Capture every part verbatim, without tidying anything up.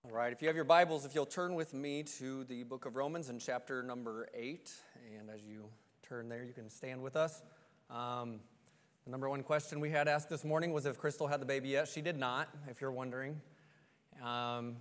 All right, if you have your Bibles, if you'll turn with me to the book of Romans in chapter number eight, and as you turn there, you can stand with us. Um, the number one question we had asked this morning was if Crystal had the baby yet. She did not, if you're wondering. Um,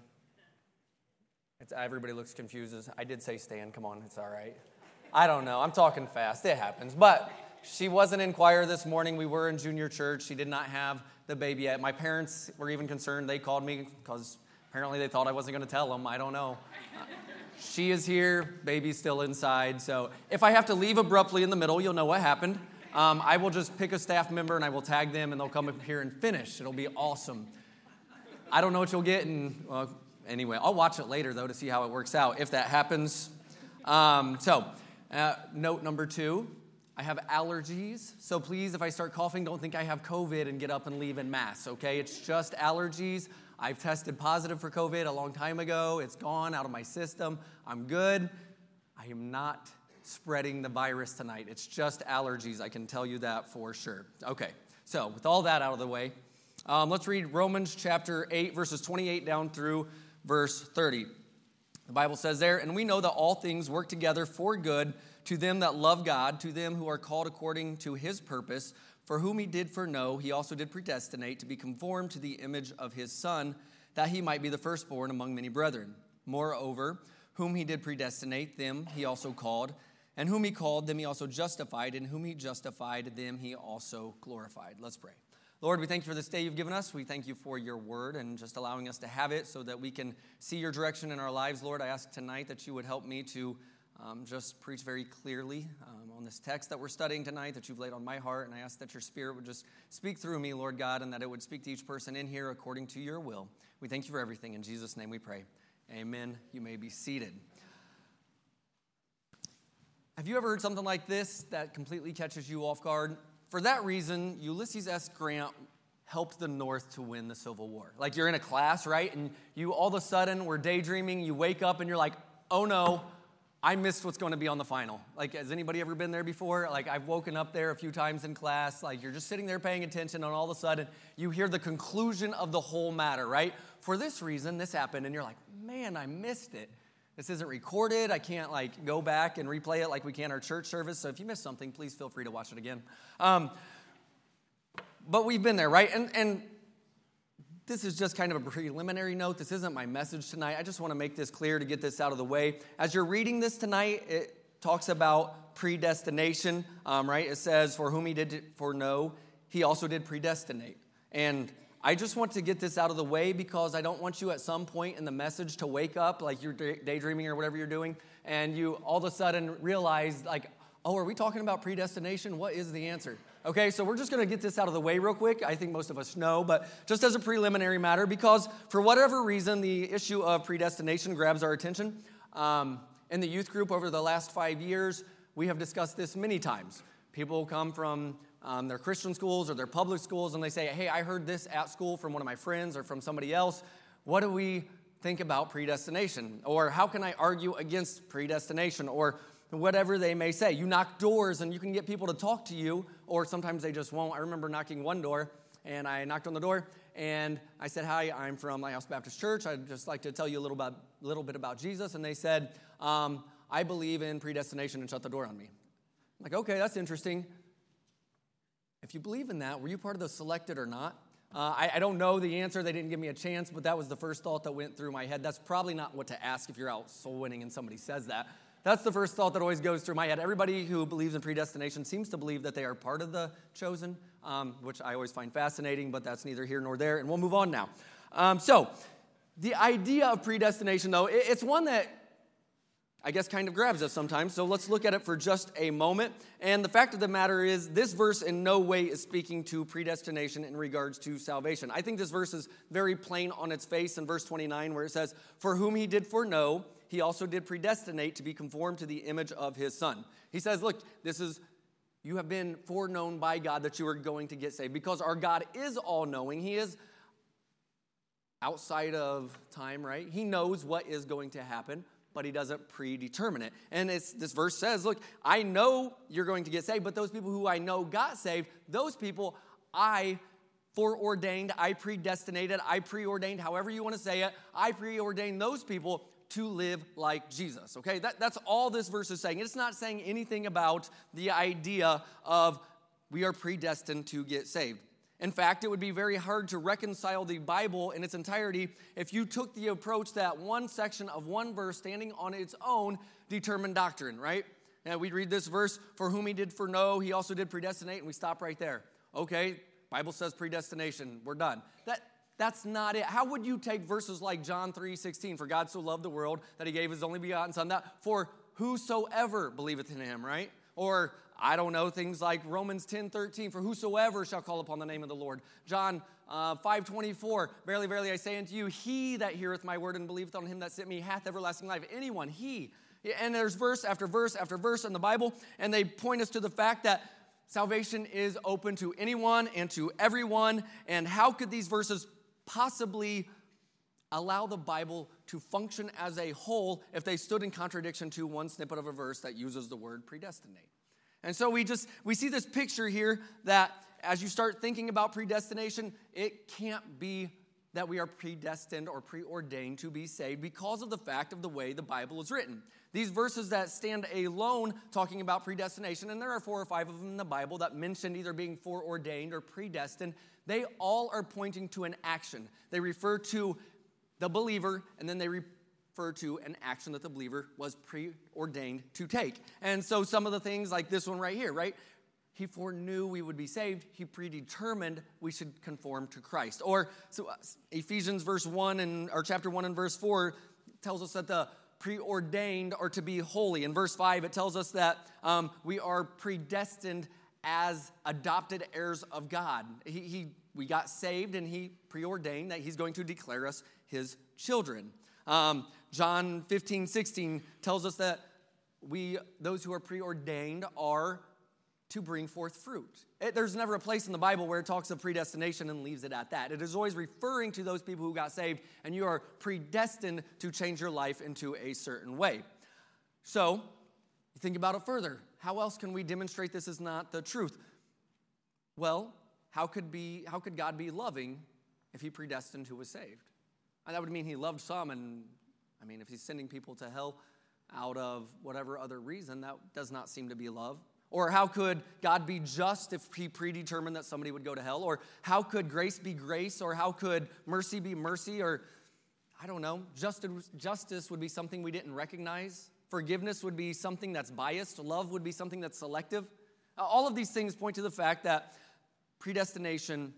it's, everybody looks confused. I did say stand, come on, it's all right. I don't know, I'm talking fast, it happens. But she wasn't in choir this morning. We were in junior church. She did not have the baby yet. My parents were even concerned. They called me because apparently they thought I wasn't going to tell them. I don't know. She is here. Baby's still inside. So if I have to leave abruptly in the middle, you'll know what happened. Um, I will just pick a staff member and I will tag them and they'll come up here and finish. It'll be awesome. I don't know what you'll get. And well, anyway, I'll watch it later, though, to see how it works out if that happens. Um, so uh, note number two. I have allergies, so please, if I start coughing, don't think I have COVID and get up and leave en masse, okay? It's just allergies. I've tested positive for COVID a long time ago. It's gone out of my system. I'm good. I am not spreading the virus tonight. It's just allergies. I can tell you that for sure. Okay, so with all that out of the way, um, let's read Romans chapter eight, verses twenty-eight down through verse thirty. The Bible says there, "And we know that all things work together for good to them that love God, to them who are called according to his purpose, for whom he did foreknow, he also did predestinate to be conformed to the image of his Son, that he might be the firstborn among many brethren. Moreover, whom he did predestinate, them he also called, and whom he called, them he also justified, and whom he justified, them he also glorified." Let's pray. Lord, we thank you for this day you've given us. We thank you for your word and just allowing us to have it so that we can see your direction in our lives. Lord, I ask tonight that you would help me to Um, just preach very clearly um, on this text that we're studying tonight that you've laid on my heart, and I ask that your Spirit would just speak through me, Lord God, and that it would speak to each person in here according to your will. We thank you for everything. In Jesus' name we pray. Amen. You may be seated. Have you ever heard something like this that completely catches you off guard? For that reason, Ulysses S. Grant helped the North to win the Civil War. Like you're in a class, right, and you all of a sudden were daydreaming, you wake up and you're like, oh no, I missed what's going to be on the final. Like, has anybody ever been there before? Like, I've woken up there a few times in class. Like, you're just sitting there paying attention, and all of a sudden, you hear the conclusion of the whole matter, right? For this reason, this happened, and you're like, man, I missed it. This isn't recorded. I can't, like, go back and replay it like we can our church service. So if you missed something, please feel free to watch it again. Um, but we've been there, right? And and this is just kind of a preliminary note. This isn't my message tonight. I just want to make this clear to get this out of the way. As you're reading this tonight, it talks about predestination, um, right? It says, for whom he did foreknow, he also did predestinate. And I just want to get this out of the way because I don't want you at some point in the message to wake up, like you're daydreaming or whatever you're doing, and you all of a sudden realize, like, oh, are we talking about predestination? What is the answer? Okay, so we're just going to get this out of the way real quick. I think most of us know, but just as a preliminary matter, because for whatever reason, the issue of predestination grabs our attention. Um, in the youth group over the last five years, we have discussed this many times. People come from um, their Christian schools or their public schools, and they say, hey, I heard this at school from one of my friends or from somebody else. What do we think about predestination? Or how can I argue against predestination? Or whatever they may say. You knock doors and you can get people to talk to you, or sometimes they just won't. I remember knocking one door, and I knocked on the door, and I said, hi, I'm from Lighthouse Baptist Church. I'd just like to tell you a little, about, little bit about Jesus. And they said, um, I believe in predestination, and shut the door on me. I'm like, okay, that's interesting. If you believe in that, were you part of the selected or not? Uh, I, I don't know the answer. They didn't give me a chance, but that was the first thought that went through my head. That's probably not what to ask if you're out soul winning and somebody says that. That's the first thought that always goes through my head. Everybody who believes in predestination seems to believe that they are part of the chosen, um, which I always find fascinating, but that's neither here nor there, and we'll move on now. Um, so the idea of predestination, though, it, it's one that I guess kind of grabs us sometimes, so let's look at it for just a moment. And the fact of the matter is, this verse in no way is speaking to predestination in regards to salvation. I think this verse is very plain on its face in verse twenty-nine, where it says, for whom he did foreknow, he also did predestinate to be conformed to the image of his Son. He says, look, this is, you have been foreknown by God that you are going to get saved. Because our God is all-knowing. He is outside of time, right? He knows what is going to happen, but he doesn't predetermine it. And it's, this verse says, look, I know you're going to get saved, but those people who I know got saved, those people I foreordained, I predestinated, I preordained, however you want to say it, I preordained those people to live like Jesus, okay? That, that's all this verse is saying. It's not saying anything about the idea of we are predestined to get saved. In fact, it would be very hard to reconcile the Bible in its entirety if you took the approach that one section of one verse standing on its own determined doctrine, right? And we'd read this verse, for whom he did foreknow, he also did predestinate, and we stop right there. Okay, Bible says predestination, we're done. That That's not it. How would you take verses like John three sixteen, for God so loved the world that he gave his only begotten son, that for whosoever believeth in him, right? Or, I don't know, things like Romans ten thirteen, for whosoever shall call upon the name of the Lord. John uh, five twenty-four, verily, verily, I say unto you, he that heareth my word and believeth on him that sent me hath everlasting life. Anyone, he. And there's verse after verse after verse in the Bible, and they point us to the fact that salvation is open to anyone and to everyone. And how could these verses possibly allow the Bible to function as a whole if they stood in contradiction to one snippet of a verse that uses the word predestinate? And so we just, we see this picture here that as you start thinking about predestination, it can't be that we are predestined or preordained to be saved because of the fact of the way the Bible is written. These verses that stand alone talking about predestination, and there are four or five of them in the Bible that mention either being foreordained or predestined, they all are pointing to an action. They refer to the believer, and then they refer to an action that the believer was preordained to take. And so some of the things like this one right here, right? He foreknew we would be saved. He predetermined we should conform to Christ. Or so Ephesians verse one and or chapter one and verse four tells us that the preordained are to be holy. In verse five, it tells us that um, we are predestined as adopted heirs of God. He, he, we got saved, and he preordained that he's going to declare us his children. Um, John fifteen sixteen tells us that we, those who are preordained, are to bring forth fruit. It, there's never a place in the Bible where it talks of predestination and leaves it at that. It is always referring to those people who got saved, and you are predestined to change your life into a certain way. So, think about it further. How else can we demonstrate this is not the truth? Well, how could be how could God be loving if he predestined who was saved? And that would mean he loved some, and I mean, if he's sending people to hell out of whatever other reason, that does not seem to be love. Or how could God be just if he predetermined that somebody would go to hell? Or how could grace be grace? Or how could mercy be mercy? Or, I don't know, justice, justice would be something we didn't recognize. Forgiveness would be something that's biased. Love would be something that's selective. Uh, all of these things point to the fact that predestination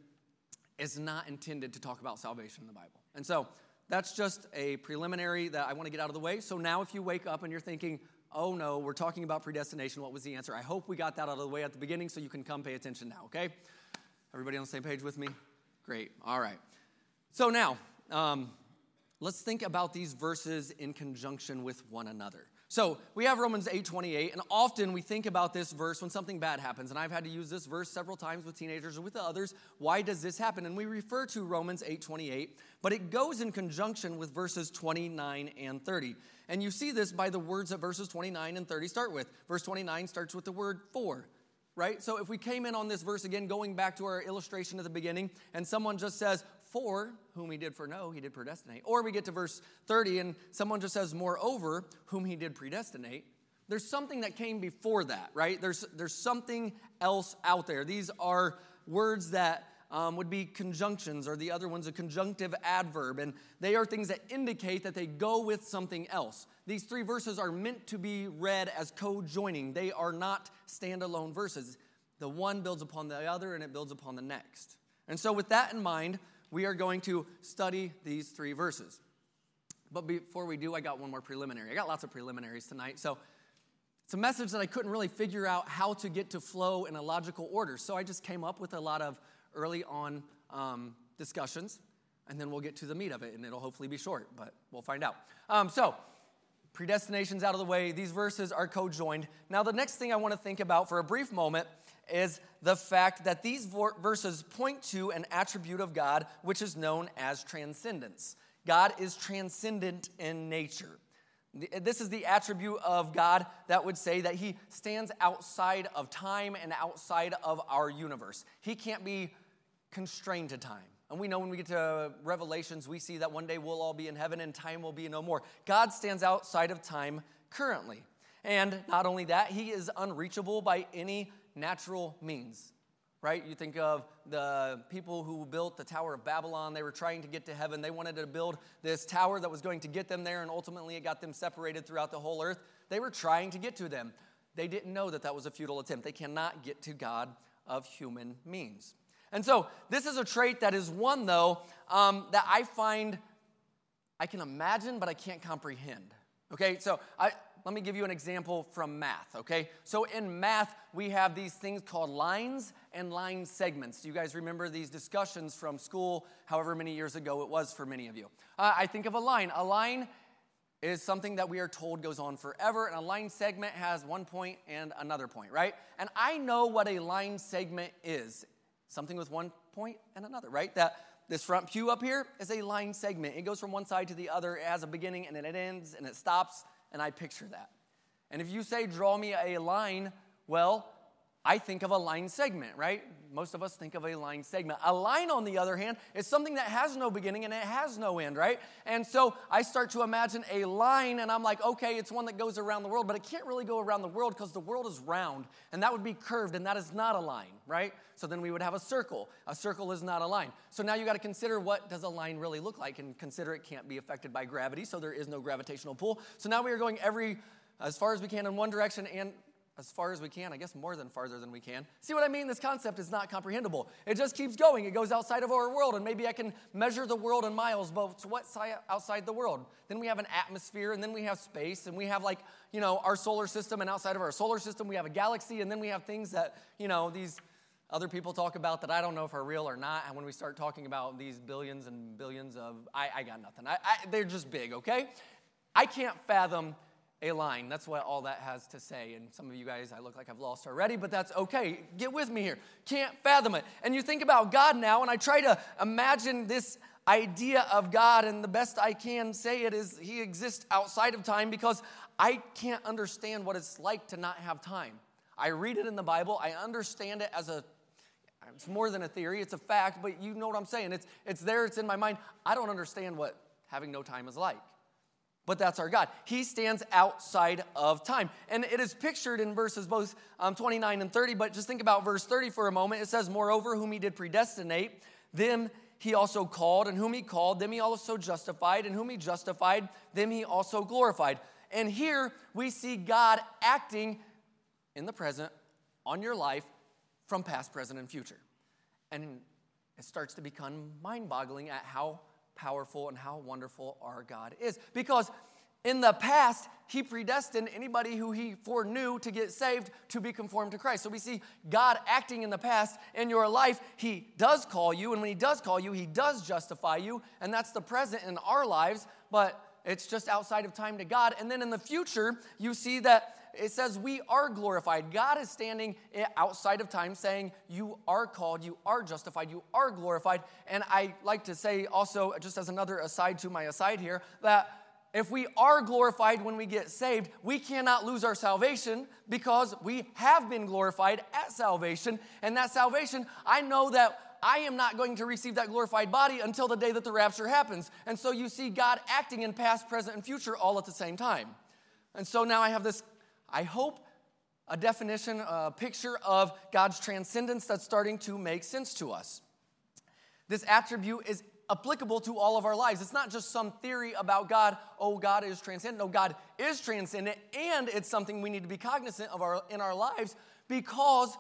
is not intended to talk about salvation in the Bible. And so that's just a preliminary that I want to get out of the way. So now if you wake up and you're thinking, oh no, we're talking about predestination, what was the answer? I hope we got that out of the way at the beginning so you can come pay attention now, okay? Everybody on the same page with me? Great, all right. So now, um, let's think about these verses in conjunction with one another. So we have Romans eight twenty-eight, and often we think about this verse when something bad happens, and I've had to use this verse several times with teenagers and with the others. Why does this happen? And we refer to Romans eight twenty-eight, but it goes in conjunction with verses twenty-nine and thirty. And you see this by the words that verses twenty-nine and thirty start with. Verse twenty-nine starts with the word for, right? So if we came in on this verse again, going back to our illustration at the beginning, and someone just says, for whom he did foreknow, he did predestinate. Or we get to verse thirty and someone just says, moreover, whom he did predestinate. There's something that came before that, right? There's, there's something else out there. These are words that um, would be conjunctions, or the other one's a conjunctive adverb. And they are things that indicate that they go with something else. These three verses are meant to be read as co-joining. They are not standalone verses. The one builds upon the other, and it builds upon the next. And so with that in mind, we are going to study these three verses. But before we do, I got one more preliminary. I got lots of preliminaries tonight. So it's a message that I couldn't really figure out how to get to flow in a logical order. So I just came up with a lot of early on um, discussions, and then we'll get to the meat of it, and it'll hopefully be short, but we'll find out. Um, so predestination's out of the way. These verses are co-joined. Now the next thing I want to think about for a brief moment is the fact that these verses point to an attribute of God which is known as transcendence. God is transcendent in nature. This is the attribute of God that would say that he stands outside of time and outside of our universe. He can't be constrained to time. And we know when we get to Revelations, we see that one day we'll all be in heaven and time will be no more. God stands outside of time currently. And not only that, he is unreachable by any natural means, right? You think of the people who built the Tower of Babylon. They were trying to get to heaven. They wanted to build this tower that was going to get them there, and ultimately it got them separated throughout the whole earth. They were trying to get to them. They didn't know that that was a futile attempt. They cannot get to God of human means. And so this is a trait that is one, though, um, that I find I can imagine, but I can't comprehend. Okay, so I, let me give you an example from math, okay? So in math, we have these things called lines and line segments. Do you guys remember these discussions from school, however many years ago it was for many of you? Uh, I think of a line. A line is something that we are told goes on forever, and a line segment has one point and another point, right? And I know what a line segment is. Something with one point and another, right? That this front pew up here is a line segment. It goes from one side to the other. It has a beginning and then it ends and it stops, and I picture that. And if you say, draw me a line, well, I think of a line segment, right? Most of us think of a line segment. A line, on the other hand, is something that has no beginning and it has no end, right? And so I start to imagine a line, and I'm like, okay, it's one that goes around the world, but it can't really go around the world because the world is round, and that would be curved, and that is not a line, right? So then we would have a circle. A circle is not a line. So now you got to consider, what does a line really look like? And consider it can't be affected by gravity, so there is no gravitational pull. So now we are going every, as far as we can in one direction, and as far as we can, I guess more than farther than we can. See what I mean? This concept is not comprehensible. It just keeps going. It goes outside of our world, and maybe I can measure the world in miles, but what's outside the world? Then we have an atmosphere, and then we have space, and we have, like, you know, our solar system, and outside of our solar system, we have a galaxy, and then we have things that, you know, these other people talk about that I don't know if are real or not. And when we start talking about these billions and billions of, I, I got nothing. I, I, they're just big, okay? I can't fathom a line. That's what all that has to say. And some of you guys, I look like I've lost already, but that's okay. Get with me here. Can't fathom it. And you think about God now, and I try to imagine this idea of God, and the best I can say it is he exists outside of time, because I can't understand what it's like to not have time. I read it in the Bible. I understand it as a, it's more than a theory. It's a fact, but you know what I'm saying. It's, it's there. It's in my mind. I don't understand what having no time is like. But that's our God. He stands outside of time. And it is pictured in verses both um, twenty-nine and thirty, but just think about verse thirty for a moment. It says, moreover, whom he did predestinate, them he also called, and whom he called, them he also justified, and whom he justified, them he also glorified. And here we see God acting in the present on your life from past, present, and future. And it starts to become mind-boggling at how powerful and how wonderful our God is. Because in the past, he predestined anybody who he foreknew to get saved to be conformed to Christ. So we see God acting in the past in your life. He does call you, and when he does call you, he does justify you, and that's the present in our lives, but it's just outside of time to God. And then in the future, you see that it says we are glorified. God is standing outside of time saying you are called, you are justified, you are glorified. And I like to say also, just as another aside to my aside here, that if we are glorified when we get saved, we cannot lose our salvation because we have been glorified at salvation. And that salvation, I know that I am not going to receive that glorified body until the day that the rapture happens. And so you see God acting in past, present, and future all at the same time. And so now I have this, I hope, a definition, a picture of God's transcendence that's starting to make sense to us. This attribute is applicable to all of our lives. It's not just some theory about God, oh, God is transcendent. No, God is transcendent, and it's something we need to be cognizant of our, in our lives, because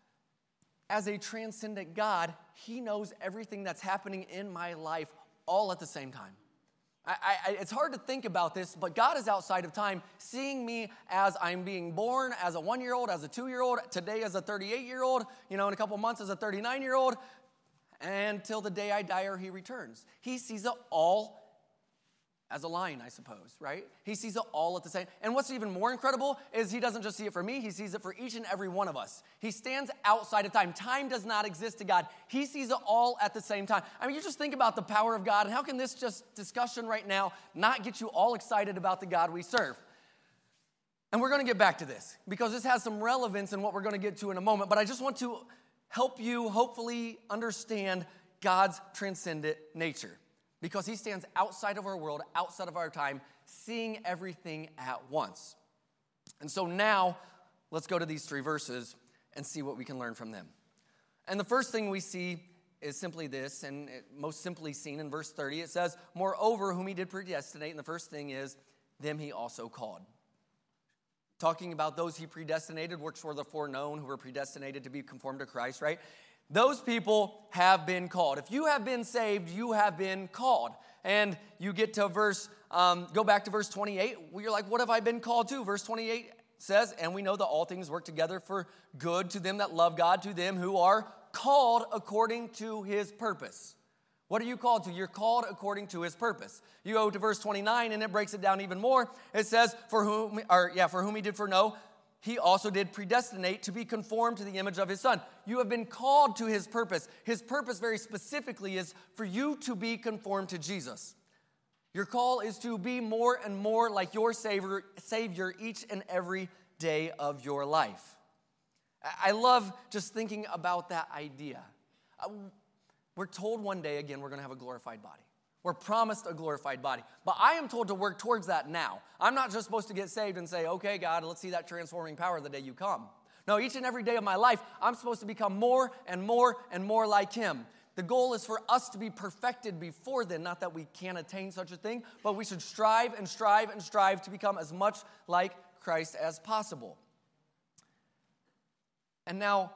as a transcendent God, he knows everything that's happening in my life all at the same time. I, I, it's hard to think about this, but God is outside of time, seeing me as I'm being born, as a one-year-old, as a two-year-old, today as a thirty-eight-year-old, you know, in a couple months as a thirty-nine-year-old, until the day I die or he returns. He sees it all as a line, I suppose, right? He sees it all at the same. And what's even more incredible is he doesn't just see it for me, he sees it for each and every one of us. He stands outside of time. Time does not exist to God. He sees it all at the same time. I mean, you just think about the power of God, and how can this just discussion right now not get you all excited about the God we serve? And we're going to get back to this, because this has some relevance in what we're going to get to in a moment, but I just want to help you hopefully understand God's transcendent nature, because he stands outside of our world, outside of our time, seeing everything at once. And so now, let's go to these three verses and see what we can learn from them. And the first thing we see is simply this, and it, most simply seen in verse thirty. It says, moreover, whom he did predestinate, and the first thing is, them he also called. Talking about those he predestinated, which were the foreknown, who were predestinated to be conformed to Christ, right? Those people have been called. If you have been saved, you have been called. And you get to verse, um, go back to verse twenty-eight. You're like, what have I been called to? Verse twenty-eight says, and we know that all things work together for good to them that love God, to them who are called according to his purpose. What are you called to? You're called according to his purpose. You go to verse twenty-nine, and it breaks it down even more. It says, for whom, or yeah, for whom he did foreknow, he also did predestinate to be conformed to the image of his Son. You have been called to his purpose. His purpose very specifically is for you to be conformed to Jesus. Your call is to be more and more like your Savior, Savior each and every day of your life. I love just thinking about that idea. We're told one day, again, we're going to have a glorified body. We're promised a glorified body. But I am told to work towards that now. I'm not just supposed to get saved and say, okay, God, let's see that transforming power the day you come. No, each and every day of my life, I'm supposed to become more and more and more like him. The goal is for us to be perfected before then. Not that we can't attain such a thing, but we should strive and strive and strive to become as much like Christ as possible. And now,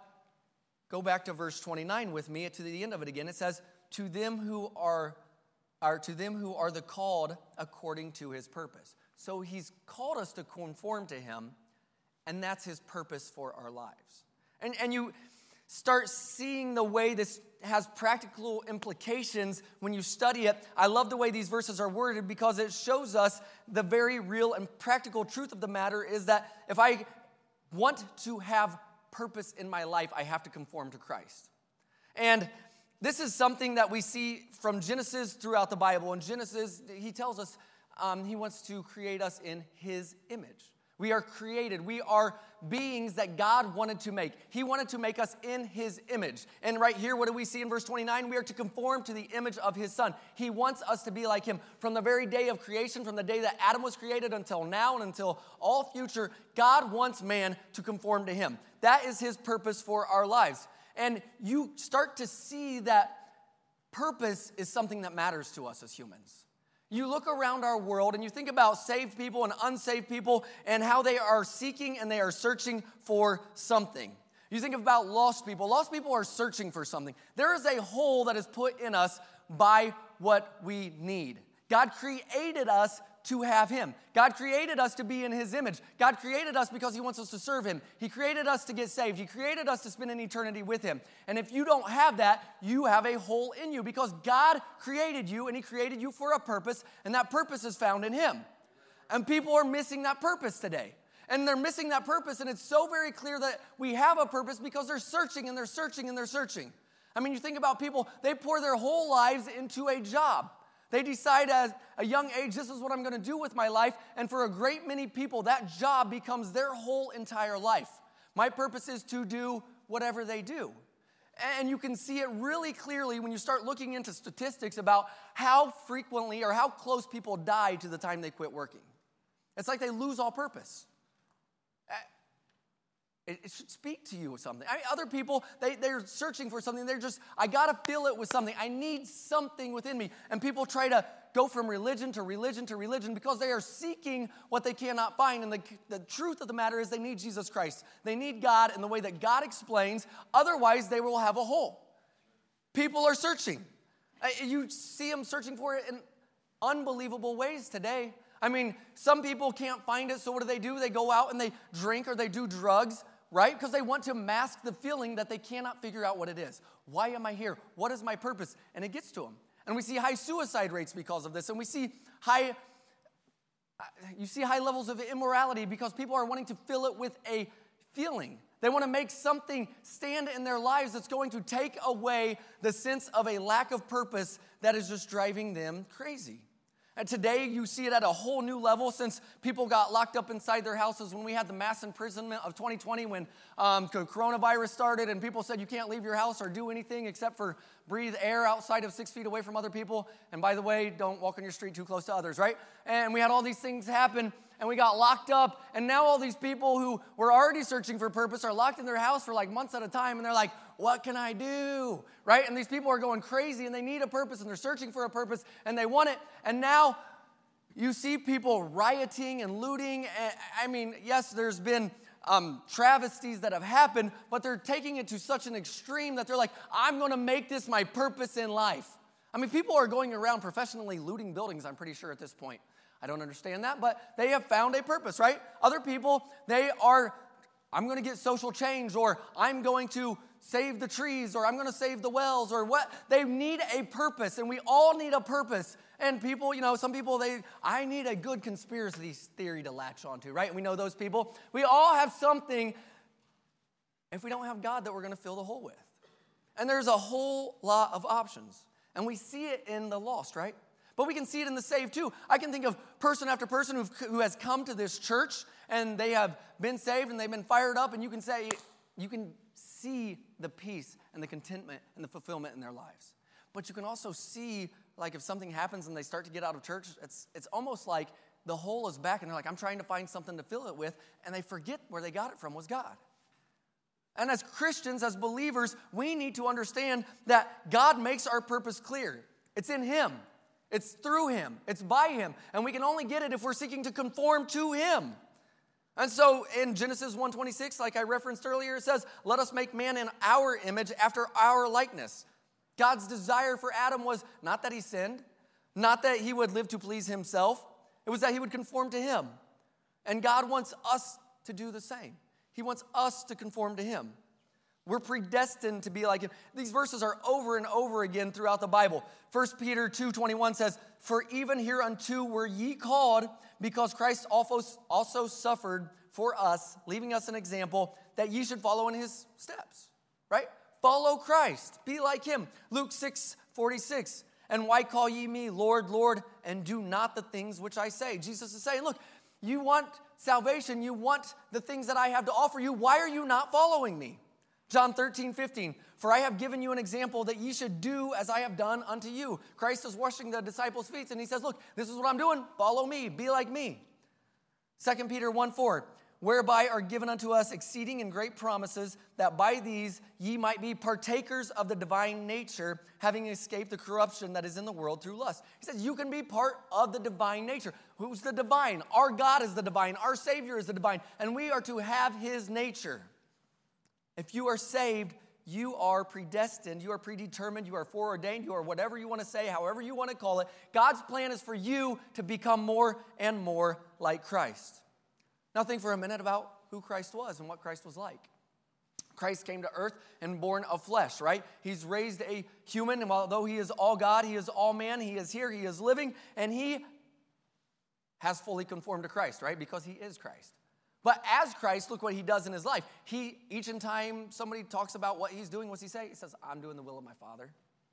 go back to verse twenty-nine with me, to the end of it again. It says, to them who are, are to them who are the called according to his purpose. So he's called us to conform to him, and that's his purpose for our lives. And, and you start seeing the way this has practical implications when you study it. I love the way these verses are worded because it shows us the very real and practical truth of the matter is that if I want to have purpose in my life, I have to conform to Christ. And this is something that we see from Genesis throughout the Bible. In Genesis, he tells us um, he wants to create us in his image. We are created. We are beings that God wanted to make. He wanted to make us in his image. And right here, what do we see in verse twenty-nine? We are to conform to the image of his Son. He wants us to be like him. From the very day of creation, from the day that Adam was created until now and until all future, God wants man to conform to him. That is his purpose for our lives. And you start to see that purpose is something that matters to us as humans. You look around our world and you think about saved people and unsaved people and how they are seeking and they are searching for something. You think about lost people. Lost people are searching for something. There is a hole that is put in us by what we need. God created us to have him. God created us to be in his image. God created us because he wants us to serve him. He created us to get saved. He created us to spend an eternity with him. And if you don't have that, you have a hole in you because God created you and he created you for a purpose, and that purpose is found in him. And people are missing that purpose today. And they're missing that purpose, and it's so very clear that we have a purpose because they're searching and they're searching and they're searching. I mean, you think about people, they pour their whole lives into a job. They decide at a young age, this is what I'm going to do with my life. And for a great many people, that job becomes their whole entire life. My purpose is to do whatever they do. And you can see it really clearly when you start looking into statistics about how frequently or how close people die to the time they quit working. It's like they lose all purpose. It, it should speak to you with something. I mean, other people, they, they're searching for something. They're just, I got to fill it with something. I need something within me. And people try to go from religion to religion to religion because they are seeking what they cannot find. And the, the truth of the matter is they need Jesus Christ. They need God in the way that God explains. Otherwise, they will have a hole. People are searching. You see them searching for it in unbelievable ways today. I mean, some people can't find it, so what do they do? They go out and they drink or they do drugs, right? Because they want to mask the feeling that they cannot figure out what it is. Why am I here? What is my purpose? And it gets to them. And we see high suicide rates because of this. And we see high, you see high levels of immorality because people are wanting to fill it with a feeling. They want to make something stand in their lives that's going to take away the sense of a lack of purpose that is just driving them crazy. And today, you see it at a whole new level since people got locked up inside their houses when we had the mass imprisonment of twenty twenty when um, coronavirus started and people said you can't leave your house or do anything except for breathe air outside of six feet away from other people. And by the way, don't walk on your street too close to others, right? And we had all these things happen and we got locked up. And now all these people who were already searching for purpose are locked in their house for like months at a time. And they're like, what can I do, right? And these people are going crazy and they need a purpose and they're searching for a purpose and they want it. And now you see people rioting and looting. I mean, yes, there's been um, travesties that have happened, but they're taking it to such an extreme that they're like, I'm going to make this my purpose in life. I mean, people are going around professionally looting buildings, I'm pretty sure at this point. I don't understand that, but they have found a purpose, right? Other people, they are, I'm going to get social change, or I'm going to save the trees, or I'm going to save the wells, or what. They need a purpose, and we all need a purpose. And people, you know, some people, they, I need a good conspiracy theory to latch onto, right? And we know those people. We all have something, if we don't have God, that we're going to fill the hole with. And there's a whole lot of options. And we see it in the lost, right? But we can see it in the saved too. I can think of person after person who've, who has come to this church, and they have been saved, and they've been fired up, and you can say, you can see the peace and the contentment and the fulfillment in their lives. But you can also see, like, if something happens and they start to get out of church, it's it's almost like the hole is back and they're like, I'm trying to find something to fill it with, and they forget where they got it from was God. And as Christians, as believers, we need to understand that God makes our purpose clear. It's in Him. It's through Him. It's by Him. And we can only get it if we're seeking to conform to Him. And so in Genesis one twenty-six, like I referenced earlier, it says, let us make man in our image after our likeness. God's desire for Adam was not that he sinned, not that he would live to please himself. It was that he would conform to Him. And God wants us to do the same. He wants us to conform to Him. We're predestined to be like Him. These verses are over and over again throughout the Bible. First Peter two twenty-one says, for even hereunto were ye called, because Christ also suffered for us, leaving us an example that ye should follow in His steps, right? Follow Christ. Be like Him. Luke six forty-six, and why call ye me Lord, Lord, and do not the things which I say? Jesus is saying, look, you want salvation, you want the things that I have to offer you. Why are you not following me? John thirteen fifteen, for I have given you an example that ye should do as I have done unto you. Christ is washing the disciples' feet, and He says, look, this is what I'm doing. Follow me. Be like me. Second Peter one four, whereby are given unto us exceeding and great promises, that by these ye might be partakers of the divine nature, having escaped the corruption that is in the world through lust. He says you can be part of the divine nature. Who's the divine? Our God is the divine. Our Savior is the divine. And we are to have His nature. If you are saved, you are predestined, you are predetermined, you are foreordained, you are whatever you want to say, however you want to call it. God's plan is for you to become more and more like Christ. Now think for a minute about who Christ was and what Christ was like. Christ came to earth and born of flesh, right? He's raised a human, and although He is all God, He is all man, He is here, He is living, and He has fully conformed to Christ, right? Because He is Christ. But as Christ, look what He does in His life. He, each and time somebody talks about what He's doing, what's He say? He says, I'm doing the will of my Father.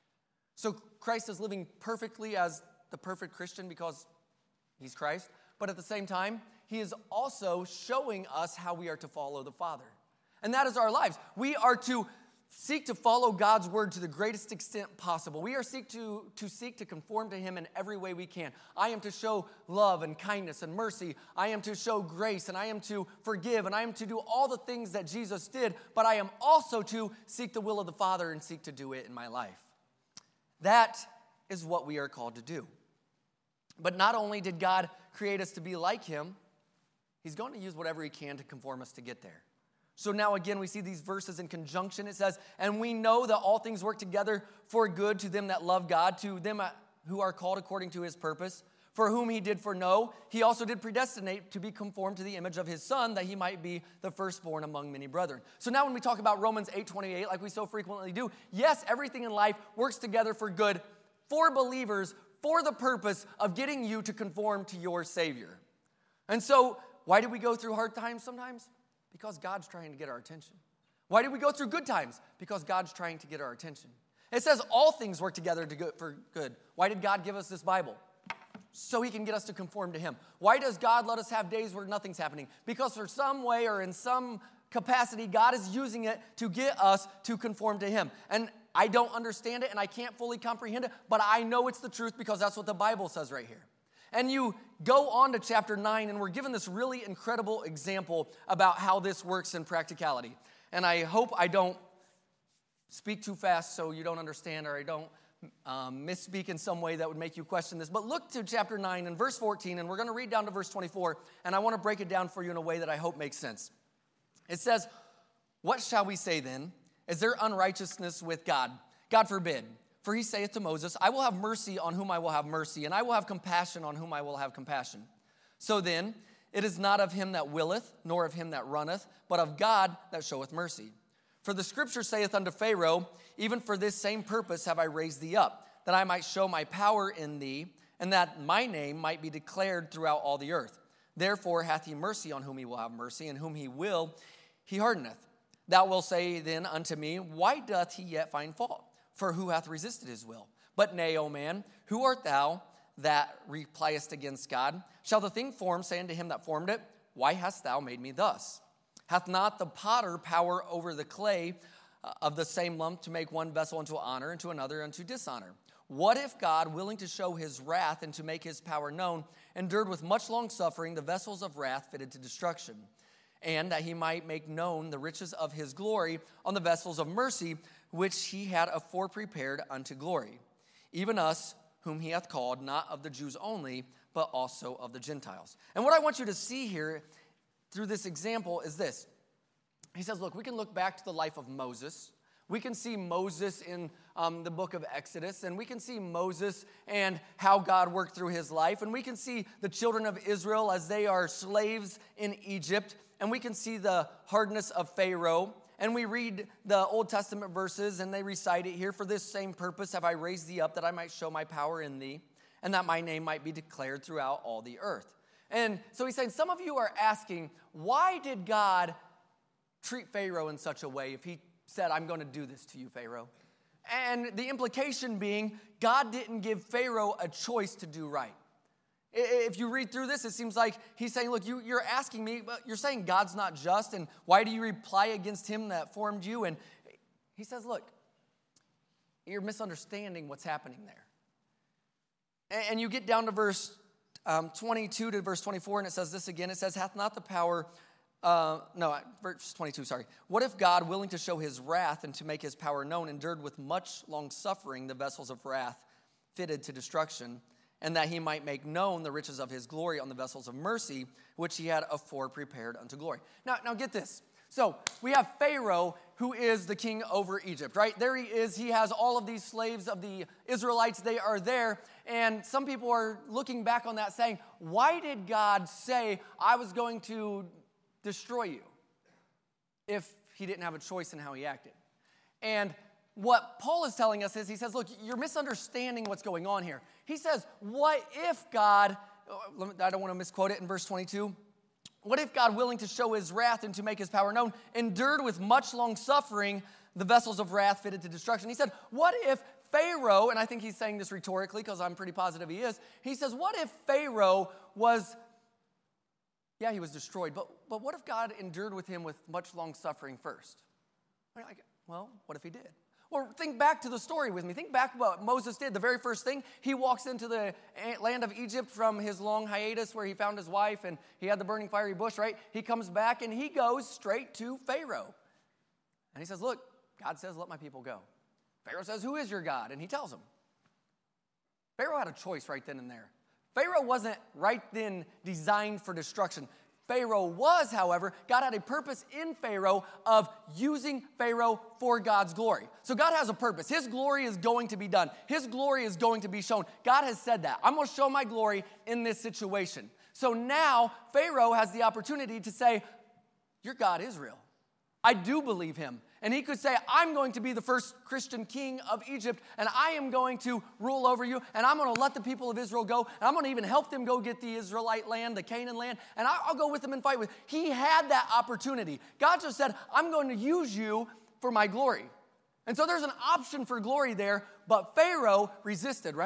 So Christ is living perfectly as the perfect Christian because He's Christ. But at the same time, He is also showing us how we are to follow the Father. And that is our lives. We are to seek to follow God's word to the greatest extent possible. We are seek to, to seek to conform to Him in every way we can. I am to show love and kindness and mercy. I am to show grace, and I am to forgive, and I am to do all the things that Jesus did, but I am also to seek the will of the Father and seek to do it in my life. That is what we are called to do. But not only did God create us to be like Him, He's going to use whatever He can to conform us to get there. So now again, we see these verses in conjunction. It says, and we know that all things work together for good to them that love God, to them who are called according to His purpose, for whom He did foreknow, He also did predestinate to be conformed to the image of His Son, that He might be the firstborn among many brethren. So now when we talk about Romans eight twenty-eight, like we so frequently do, yes, everything in life works together for good for believers, for the purpose of getting you to conform to your Savior. And so why do we go through hard times sometimes? Because God's trying to get our attention. Why do we go through good times? Because God's trying to get our attention. It says all things work together to good, for good. Why did God give us this Bible? So he can get us to conform to him. Why does God let us have days where nothing's happening? Because for some way or in some capacity, God is using it to get us to conform to him. And I don't understand it and I can't fully comprehend it, but I know it's the truth because that's what the Bible says right here. And you go on to chapter nine, and we're given this really incredible example about how this works in practicality. And I hope I don't speak too fast so you don't understand, or I don't um, misspeak in some way that would make you question this. But look to chapter nine and verse fourteen, and we're going to read down to verse twenty-four, and I want to break it down for you in a way that I hope makes sense. It says, "What shall we say then? Is there unrighteousness with God? God forbid. For he saith to Moses, I will have mercy on whom I will have mercy, and I will have compassion on whom I will have compassion. So then, it is not of him that willeth, nor of him that runneth, but of God that showeth mercy. For the scripture saith unto Pharaoh, even for this same purpose have I raised thee up, that I might show my power in thee, and that my name might be declared throughout all the earth. Therefore hath he mercy on whom he will have mercy, and whom he will, he hardeneth. Thou wilt say then unto me, why doth he yet find fault? For who hath resisted his will? But nay, O man, who art thou that repliest against God? Shall the thing formed say unto him that formed it, why hast thou made me thus? Hath not the potter power over the clay of the same lump to make one vessel unto honor and to another unto dishonor? What if God, willing to show his wrath and to make his power known, endured with much long suffering the vessels of wrath fitted to destruction, and that he might make known the riches of his glory on the vessels of mercy, which he had afore prepared unto glory, even us whom he hath called, not of the Jews only, but also of the Gentiles." And what I want you to see here through this example is this. He says, look, we can look back to the life of Moses. We can see Moses in um, the book of Exodus, and we can see Moses and how God worked through his life, and we can see the children of Israel as they are slaves in Egypt, and we can see the hardness of Pharaoh. And we read the Old Testament verses, and they recite it here. For this same purpose have I raised thee up, that I might show my power in thee, and that my name might be declared throughout all the earth. And so he's saying, some of you are asking, why did God treat Pharaoh in such a way if he said, I'm going to do this to you, Pharaoh? And the implication being, God didn't give Pharaoh a choice to do right. If you read through this, it seems like he's saying, look, you, you're asking me, but you're saying God's not just, and why do you reply against him that formed you? And he says, look, you're misunderstanding what's happening there. And you get down to verse um, twenty-two to verse twenty-four, and it says this again. It says, hath not the power, uh, no, verse twenty-two, sorry. What if God, willing to show his wrath and to make his power known, endured with much long suffering the vessels of wrath fitted to destruction, and that he might make known the riches of his glory on the vessels of mercy, which he had afore prepared unto glory. Now, now get this. So we have Pharaoh, who is the king over Egypt, right? There he is. He has all of these slaves of the Israelites. They are there. And some people are looking back on that saying, why did God say, I was going to destroy you, if he didn't have a choice in how he acted? And what Paul is telling us is, he says, look, you're misunderstanding what's going on here. He says, what if God, I don't want to misquote it in verse twenty-two, what if God, willing to show his wrath and to make his power known, endured with much long suffering the vessels of wrath fitted to destruction? He said, what if Pharaoh, and I think he's saying this rhetorically because I'm pretty positive he is, he says, what if Pharaoh was, yeah, he was destroyed, but, but what if God endured with him with much long suffering first? Well, what if he did? Well, think back to the story with me. Think back what Moses did. The very first thing, he walks into the land of Egypt from his long hiatus where he found his wife and he had the burning fiery bush, right? He comes back and he goes straight to Pharaoh. And he says, look, God says, let my people go. Pharaoh says, who is your God? And he tells him. Pharaoh had a choice right then and there. Pharaoh wasn't right then designed for destruction. Pharaoh was, however, God had a purpose in Pharaoh of using Pharaoh for God's glory. So God has a purpose. His glory is going to be done. His glory is going to be shown. God has said that. I'm going to show my glory in this situation. So now Pharaoh has the opportunity to say, your God is real. I do believe him. And he could say, I'm going to be the first Christian king of Egypt, and I am going to rule over you, and I'm going to let the people of Israel go, and I'm going to even help them go get the Israelite land, the Canaan land, and I'll go with them and fight with. He had that opportunity. God just said, I'm going to use you for my glory. And so there's an option for glory there, but Pharaoh resisted, right?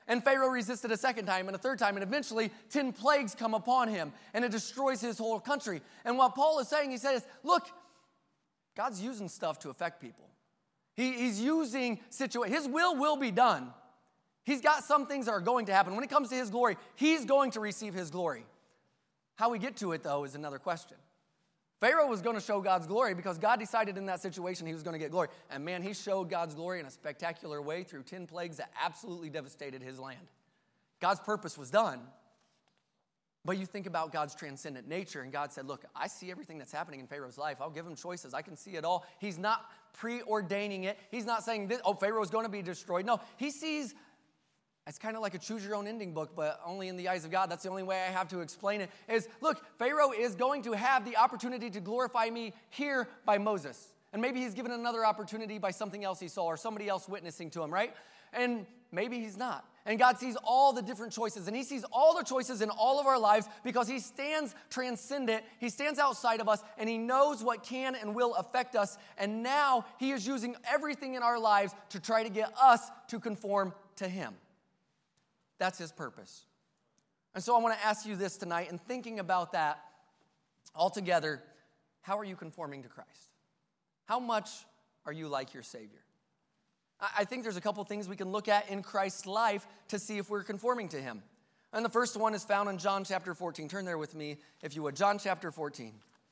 And Pharaoh resisted a second time and a third time, and eventually ten plagues come upon him, and it destroys his whole country. And what Paul is saying, he says, look, God's using stuff to affect people. He, he's using situations. His will will be done. He's got some things that are going to happen. When it comes to his glory, he's going to receive his glory. How we get to it, though, is another question. Pharaoh was going to show God's glory because God decided in that situation he was going to get glory. And man, he showed God's glory in a spectacular way through ten plagues that absolutely devastated his land. God's purpose was done. But you think about God's transcendent nature, and God said, look, I see everything that's happening in Pharaoh's life. I'll give him choices. I can see it all. He's not preordaining it. He's not saying, this, oh, Pharaoh's going to be destroyed. No, he sees, it's kind of like a choose your own ending book, but only in the eyes of God. That's the only way I have to explain it, is, look, Pharaoh is going to have the opportunity to glorify me here by Moses. And maybe he's given another opportunity by something else he saw or somebody else witnessing to him, right? And maybe he's not. And God sees all the different choices, and he sees all the choices in all of our lives because he stands transcendent, he stands outside of us, and he knows what can and will affect us. And now he is using everything in our lives to try to get us to conform to him. That's his purpose. And so I want to ask you this tonight, and thinking about that altogether, how are you conforming to Christ? How much are you like your Savior? I think there's a couple things we can look at in Christ's life to see if we're conforming to him. And the first one is found in John chapter fourteen. Turn there with me, if you would. John chapter fourteen.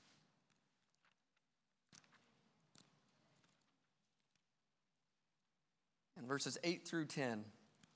And verses eight through ten.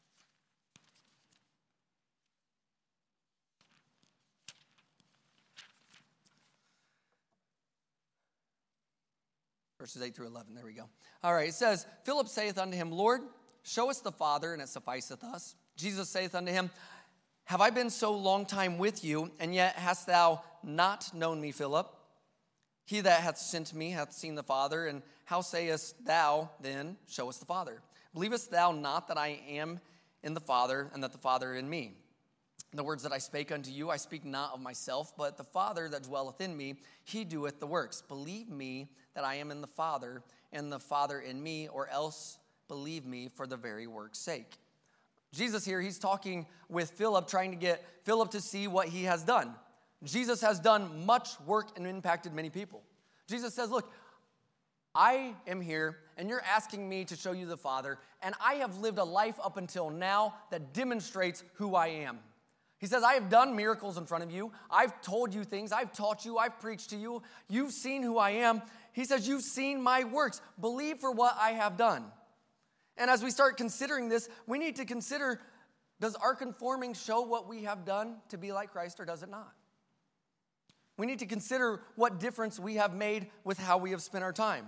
Verses eight through eleven, there we go. All right, it says, Philip saith unto him, Lord, show us the Father, and it sufficeth us. Jesus saith unto him, have I been so long time with you, and yet hast thou not known me, Philip? He that hath sent me hath seen the Father, and how sayest thou then, show us the Father? Believest thou not that I am in the Father, and that the Father in me? The words that I spake unto you, I speak not of myself, but the Father that dwelleth in me, he doeth the works. Believe me that I am in the Father, and the Father in me, or else believe me for the very work's sake. Jesus here, he's talking with Philip, trying to get Philip to see what he has done. Jesus has done much work and impacted many people. Jesus says, look, I am here, and you're asking me to show you the Father, and I have lived a life up until now that demonstrates who I am. He says, I have done miracles in front of you. I've told you things. I've taught you. I've preached to you. You've seen who I am. He says, you've seen my works. Believe for what I have done. And as we start considering this, we need to consider, does our conforming show what we have done to be like Christ, or does it not? We need to consider what difference we have made with how we have spent our time.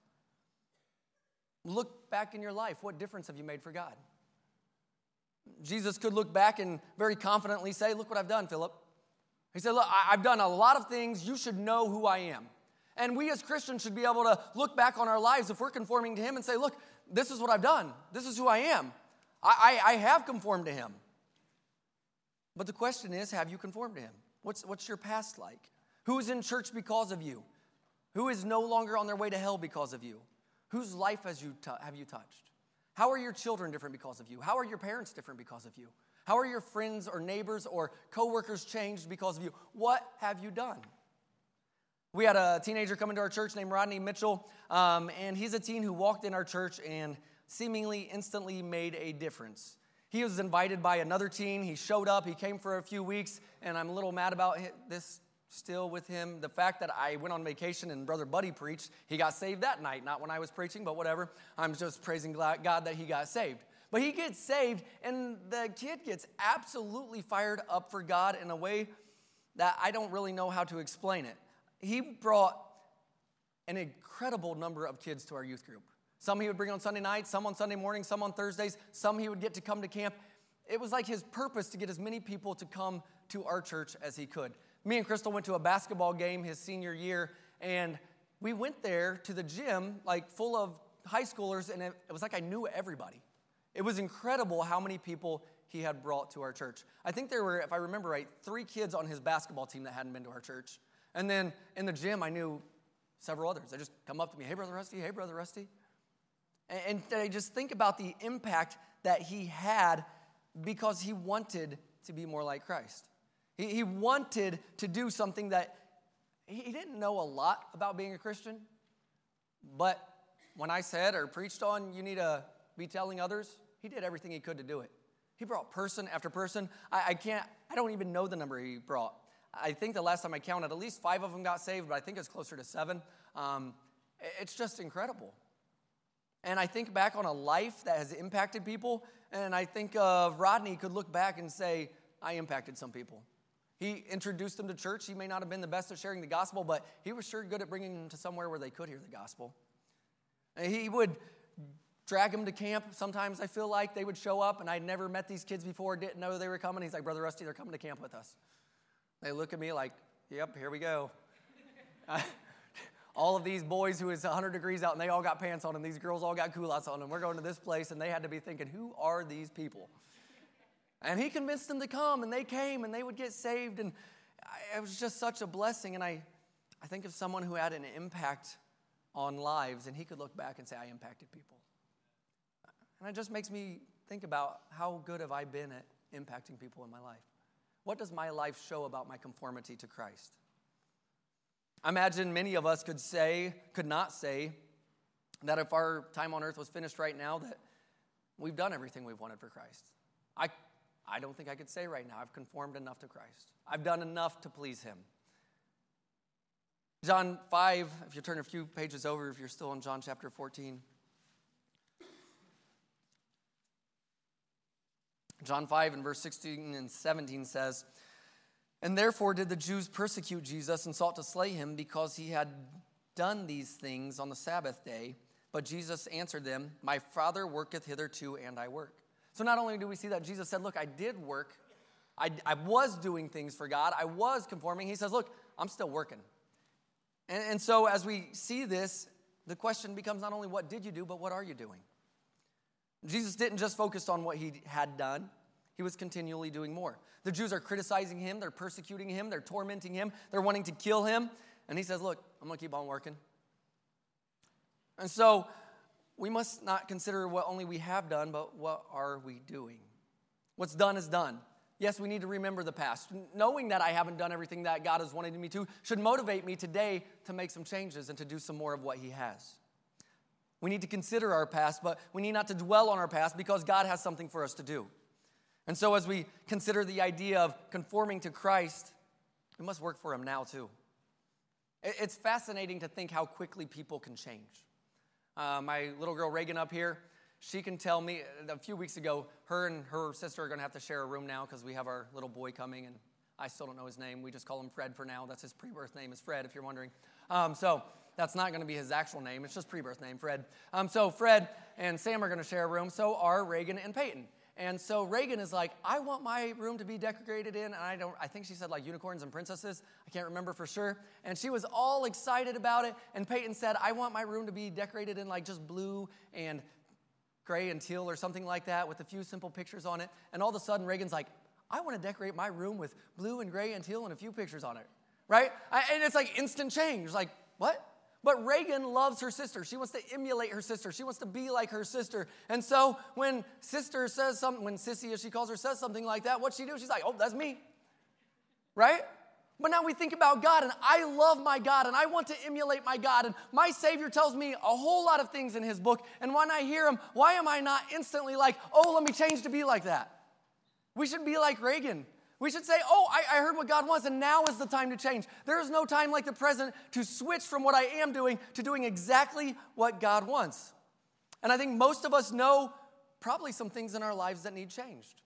Look back in your life. What difference have you made for God? Jesus could look back and very confidently say, look what I've done, Philip. He said, look, I've done a lot of things. You should know who I am. And we as Christians should be able to look back on our lives if we're conforming to him and say, look, this is what I've done. This is who I am. I, I, I have conformed to him. But the question is, have you conformed to him? What's, what's your past like? Who's in church because of you? Who is no longer on their way to hell because of you? Whose life has you t- have you touched? How are your children different because of you? How are your parents different because of you? How are your friends or neighbors or coworkers changed because of you? What have you done? We had a teenager come into our church named Rodney Mitchell, um, and he's a teen who walked in our church and seemingly instantly made a difference. He was invited by another teen. He showed up. He came for a few weeks, and I'm a little mad about this still with him. The fact that I went on vacation and Brother Buddy preached, he got saved that night, not when I was preaching, but whatever. I'm just praising God that he got saved. But he gets saved, and the kid gets absolutely fired up for God in a way that I don't really know how to explain it. He brought an incredible number of kids to our youth group. Some he would bring on Sunday nights, some on Sunday mornings, some on Thursdays, some he would get to come to camp. It was like his purpose to get as many people to come to our church as he could. Me and Crystal went to a basketball game his senior year, and we went there to the gym, like full of high schoolers, and it, it was like I knew everybody. It was incredible how many people he had brought to our church. I think there were, if I remember right, three kids on his basketball team that hadn't been to our church. And then in the gym, I knew several others. They just come up to me, hey, Brother Rusty, hey, Brother Rusty. And, and I just think about the impact that he had because he wanted to be more like Christ. He, he wanted to do something that he didn't know a lot about being a Christian, but when I said or preached on you need to be telling others, he did everything he could to do it. He brought person after person. I, I can't, I don't even know the number he brought. I think the last time I counted, at least five of them got saved, but I think it's closer to seven. Um, it's just incredible. And I think back on a life that has impacted people, and I think of Rodney could look back and say, I impacted some people. He introduced them to church. He may not have been the best at sharing the gospel, but he was sure good at bringing them to somewhere where they could hear the gospel. And he would drag them to camp. Sometimes I feel like they would show up, and I'd never met these kids before, didn't know they were coming. He's like, Brother Rusty, they're coming to camp with us. They look at me like, yep, here we go. All of these boys who is one hundred degrees out, and they all got pants on, and these girls all got culottes on, and we're going to this place, and they had to be thinking, who are these people? And he convinced them to come, and they came, and they would get saved, and it was just such a blessing. And I, I think of someone who had an impact on lives, and he could look back and say, I impacted people. And it just makes me think about how good have I been at impacting people in my life? What does my life show about my conformity to Christ? I imagine many of us could say, could not say, that if our time on earth was finished right now, that we've done everything we've wanted for Christ. I, I don't think I could say right now, I've conformed enough to Christ. I've done enough to please him. John five, if you turn a few pages over, if you're still in John chapter fourteen. John five and verse sixteen and seventeen says, and therefore did the Jews persecute Jesus and sought to slay him because he had done these things on the Sabbath day. But Jesus answered them, my Father worketh hitherto, and I work. So not only do we see that Jesus said, look, I did work. I, I was doing things for God. I was conforming. He says, look, I'm still working. And, and so as we see this, the question becomes not only what did you do, but what are you doing? Jesus didn't just focus on what he had done. He was continually doing more. The Jews are criticizing him. They're persecuting him. They're tormenting him. They're wanting to kill him. And he says, look, I'm going to keep on working. And so we must not consider what only we have done, but what are we doing? What's done is done. Yes, we need to remember the past. Knowing that I haven't done everything that God has wanted me to should motivate me today to make some changes and to do some more of what he has. We need to consider our past, but we need not to dwell on our past because God has something for us to do. And so as we consider the idea of conforming to Christ, we must work for him now too. It's fascinating to think how quickly people can change. Uh, my little girl Reagan up here, she can tell me, a few weeks ago, her and her sister are going to have to share a room now because we have our little boy coming, and I still don't know his name. We just call him Fred for now. That's his pre-birth name is Fred, if you're wondering. Um, so that's not going to be his actual name. It's just pre-birth name, Fred. Um, so Fred and Sam are going to share a room. So are Reagan and Peyton. And so Reagan is like, I want my room to be decorated in, and I don't, I think she said like unicorns and princesses. I can't remember for sure. And she was all excited about it. And Peyton said, I want my room to be decorated in like just blue and gray and teal or something like that with a few simple pictures on it. And all of a sudden Reagan's like, I want to decorate my room with blue and gray and teal and a few pictures on it, right? I, and it's like instant change. Like, what? But Reagan loves her sister. She wants to emulate her sister. She wants to be like her sister. And so when sister says something, when Sissy, as she calls her, says something like that, what's she do? She's like, oh, that's me, right? But now we think about God, and I love my God, and I want to emulate my God, and my Savior tells me a whole lot of things in his book, and when I hear him, why am I not instantly like, oh, let me change to be like that? We should be like Reagan. We should say, oh, I, I heard what God wants, and now is the time to change. There is no time like the present to switch from what I am doing to doing exactly what God wants. And I think most of us know probably some things in our lives that need changed.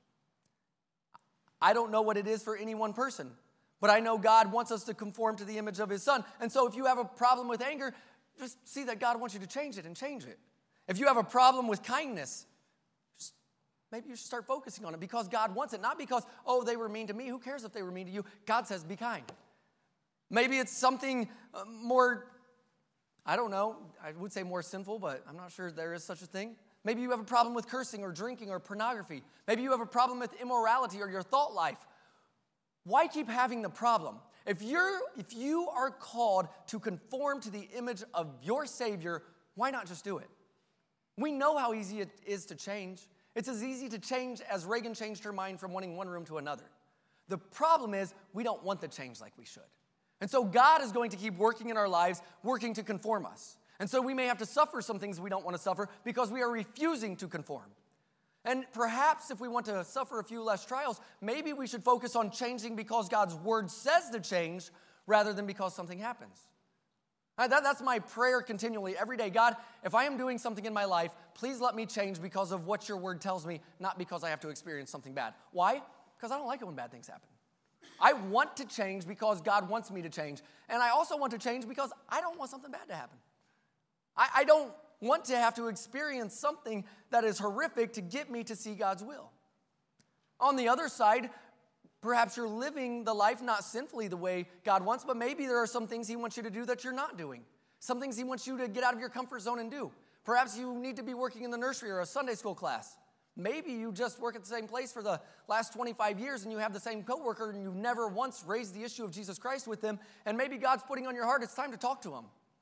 I don't know what it is for any one person, but I know God wants us to conform to the image of his Son. And so if you have a problem with anger, just see that God wants you to change it and change it. If you have a problem with kindness, just maybe you should start focusing on it because God wants it, not because, oh, they were mean to me. Who cares if they were mean to you? God says be kind. Maybe it's something uh, more, I don't know, I would say more sinful, but I'm not sure there is such a thing. Maybe you have a problem with cursing or drinking or pornography. Maybe you have a problem with immorality or your thought life. Why keep having the problem? If you're, if you are called to conform to the image of your Savior, why not just do it? We know how easy it is to change. It's as easy to change as Reagan changed her mind from wanting one room to another. The problem is we don't want the change like we should. And so God is going to keep working in our lives, working to conform us. And so we may have to suffer some things we don't want to suffer because we are refusing to conform. And perhaps if we want to suffer a few less trials, maybe we should focus on changing because God's word says to change rather than because something happens. That, that's my prayer continually every day. God, if I am doing something in my life, please let me change because of what your word tells me, not because I have to experience something bad. Why? Because I don't like it when bad things happen. I want to change because God wants me to change. And I also want to change because I don't want something bad to happen. I, I don't want to have to experience something that is horrific to get me to see God's will. On the other side, perhaps you're living the life not sinfully the way God wants, but maybe there are some things he wants you to do that you're not doing. Some things he wants you to get out of your comfort zone and do. Perhaps you need to be working in the nursery or a Sunday school class. Maybe you just work at the same place for the last twenty-five years and you have the same coworker and you've never once raised the issue of Jesus Christ with them, and maybe God's putting on your heart it's time to talk to him.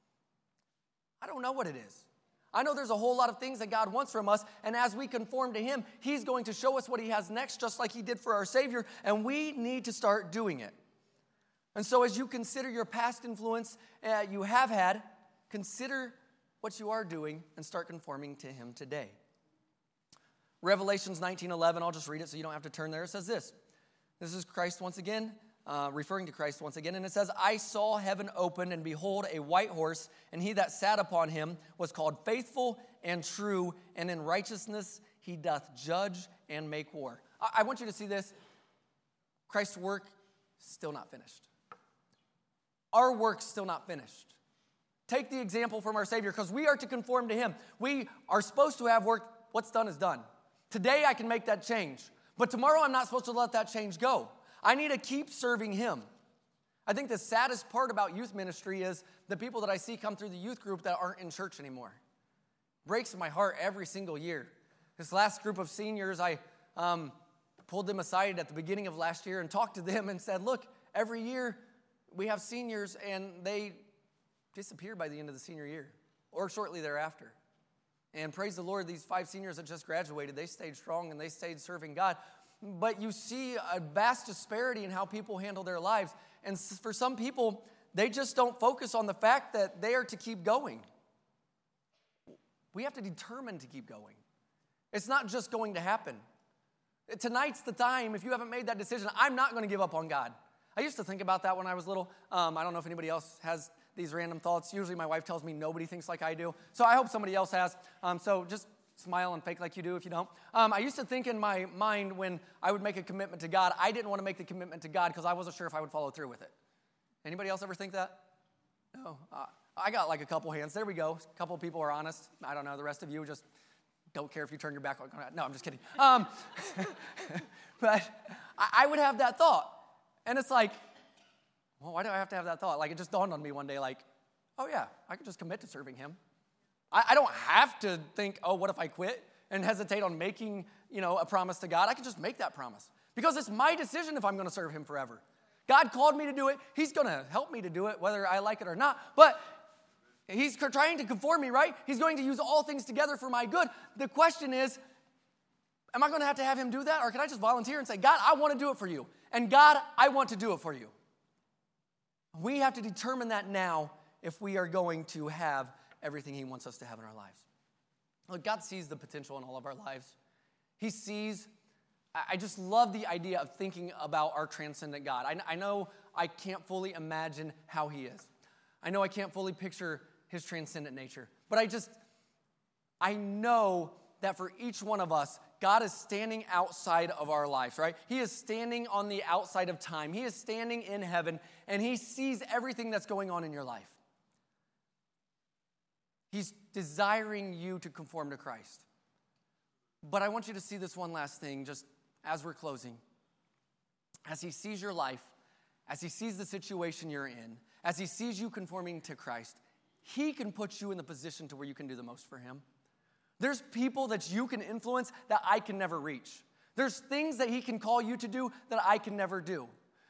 I don't know what it is. I know there's a whole lot of things that God wants from us, and as we conform to him, he's going to show us what he has next, just like he did for our Savior, and we need to start doing it. And so as you consider your past influence uh, you have had, consider what you are doing and start conforming to him today. Revelations nineteen eleven, I'll just read it so you don't have to turn there. It says this. This is Christ once again, uh, referring to Christ once again. And it says, I saw heaven opened, and behold, a white horse, and he that sat upon him was called Faithful and True, and in righteousness he doth judge and make war. I, I want you to see this. Christ's work still not finished. Our work's still not finished. Take the example from our Savior, because we are to conform to him. We are supposed to have work. What's done is done. Today I can make that change, but tomorrow I'm not supposed to let that change go. I need to keep serving him. I think the saddest part about youth ministry is the people that I see come through the youth group that aren't in church anymore. Breaks my heart every single year. This last group of seniors, I um, pulled them aside at the beginning of last year and talked to them and said, look, every year we have seniors and they disappear by the end of the senior year or shortly thereafter. And praise the Lord, these five seniors that just graduated, they stayed strong and they stayed serving God. But you see a vast disparity in how people handle their lives. And for some people, they just don't focus on the fact that they are to keep going. We have to determine to keep going. It's not just going to happen. Tonight's the time, if you haven't made that decision, I'm not going to give up on God. I used to think about that when I was little. Um, I don't know if anybody else has these random thoughts. Usually my wife tells me nobody thinks like I do. So I hope somebody else has. Um, so just smile and fake like you do if you don't. Um, I used to think in my mind when I would make a commitment to God, I didn't want to make the commitment to God because I wasn't sure if I would follow through with it. Anybody else ever think that? No. Uh, I got like a couple hands. There we go. A couple people are honest. I don't know. The rest of you just don't care if you turn your back. No, I'm just kidding. Um, but I, I would have that thought. And it's like, well, why do I have to have that thought? Like, it just dawned on me one day, like, oh, yeah, I could just commit to serving him. I, I don't have to think, oh, what if I quit and hesitate on making, you know, a promise to God. I can just make that promise because it's my decision if I'm going to serve him forever. God called me to do it. He's going to help me to do it, whether I like it or not. But he's trying to conform me, right? He's going to use all things together for my good. The question is, am I going to have to have him do that? Or can I just volunteer and say, God, I want to do it for you. And God, I want to do it for you. We have to determine that now if we are going to have everything he wants us to have in our lives. Look, God sees the potential in all of our lives. He sees, I just love the idea of thinking about our transcendent God. I, I know I can't fully imagine how he is. I know I can't fully picture his transcendent nature. But I just, I know that for each one of us, God is standing outside of our lives, right? He is standing on the outside of time. He is standing in heaven, and he sees everything that's going on in your life. He's desiring you to conform to Christ. But I want you to see this one last thing just as we're closing. As he sees your life, as he sees the situation you're in, as he sees you conforming to Christ, he can put you in the position to where you can do the most for him. There's people that you can influence that I can never reach. There's things that he can call you to do that I can never do.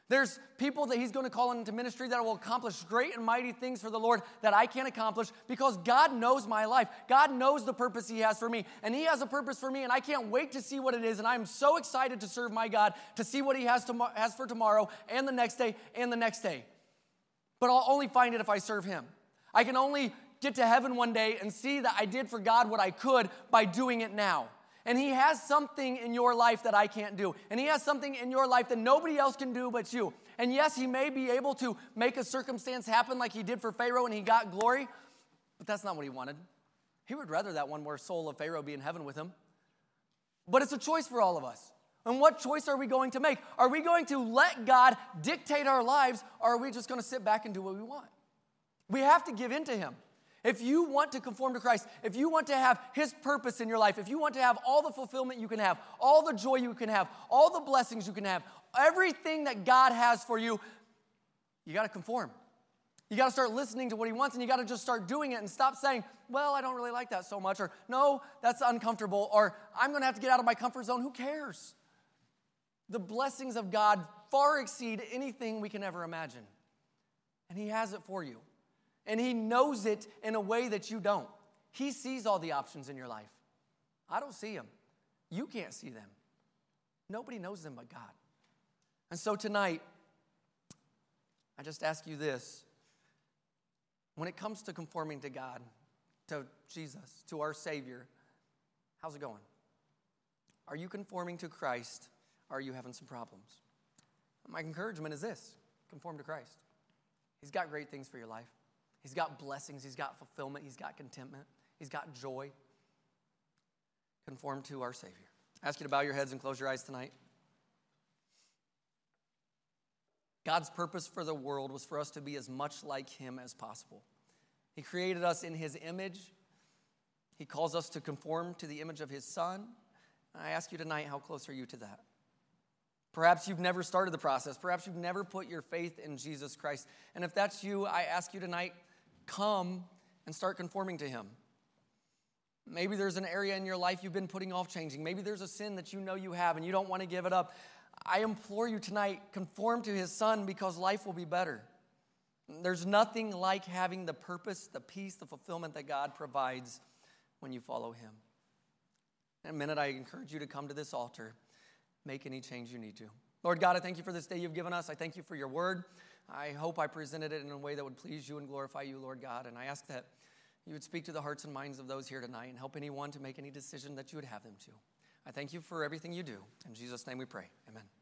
There's people that he's going to call into ministry that will accomplish great and mighty things for the Lord that I can't accomplish because God knows my life. God knows the purpose he has for me, and he has a purpose for me, and I can't wait to see what it is, and I'm so excited to serve my God, to see what he has, to, has for tomorrow and the next day and the next day. But I'll only find it if I serve him. I can only get to heaven one day and see that I did for God what I could by doing it now. And he has something in your life that I can't do. And he has something in your life that nobody else can do but you. And yes, he may be able to make a circumstance happen like he did for Pharaoh and he got glory, but that's not what he wanted. He would rather that one more soul of Pharaoh be in heaven with him. But it's a choice for all of us. And what choice are we going to make? Are we going to let God dictate our lives, or are we just going to sit back and do what we want? We have to give in to him. If you want to conform to Christ, if you want to have his purpose in your life, if you want to have all the fulfillment you can have, all the joy you can have, all the blessings you can have, everything that God has for you, you got to conform. You got to start listening to what he wants, and you got to just start doing it and stop saying, well, I don't really like that so much, or no, that's uncomfortable, or I'm going to have to get out of my comfort zone. Who cares? The blessings of God far exceed anything we can ever imagine, and he has it for you. And he knows it in a way that you don't. He sees all the options in your life. I don't see them. You can't see them. Nobody knows them but God. And so tonight, I just ask you this. When it comes to conforming to God, to Jesus, to our Savior, how's it going? Are you conforming to Christ, or are you having some problems? My encouragement is this: conform to Christ. He's got great things for your life. He's got blessings. He's got fulfillment. He's got contentment. He's got joy. Conform to our Savior. I ask you to bow your heads and close your eyes tonight. God's purpose for the world was for us to be as much like him as possible. He created us in his image. He calls us to conform to the image of his Son. And I ask you tonight, how close are you to that? Perhaps you've never started the process. Perhaps you've never put your faith in Jesus Christ. And if that's you, I ask you tonight, come and start conforming to him. Maybe there's an area in your life you've been putting off changing. Maybe there's a sin that you know you have and you don't want to give it up. I implore you tonight, conform to his Son, because life will be better. There's nothing like having the purpose, the peace, the fulfillment that God provides when you follow him. In a minute, I encourage you to come to this altar. Make any change you need to. Lord God, I thank you for this day you've given us. I thank you for your word. I hope I presented it in a way that would please you and glorify you, Lord God. And I ask that you would speak to the hearts and minds of those here tonight and help anyone to make any decision that you would have them to. I thank you for everything you do. In Jesus' name we pray. Amen.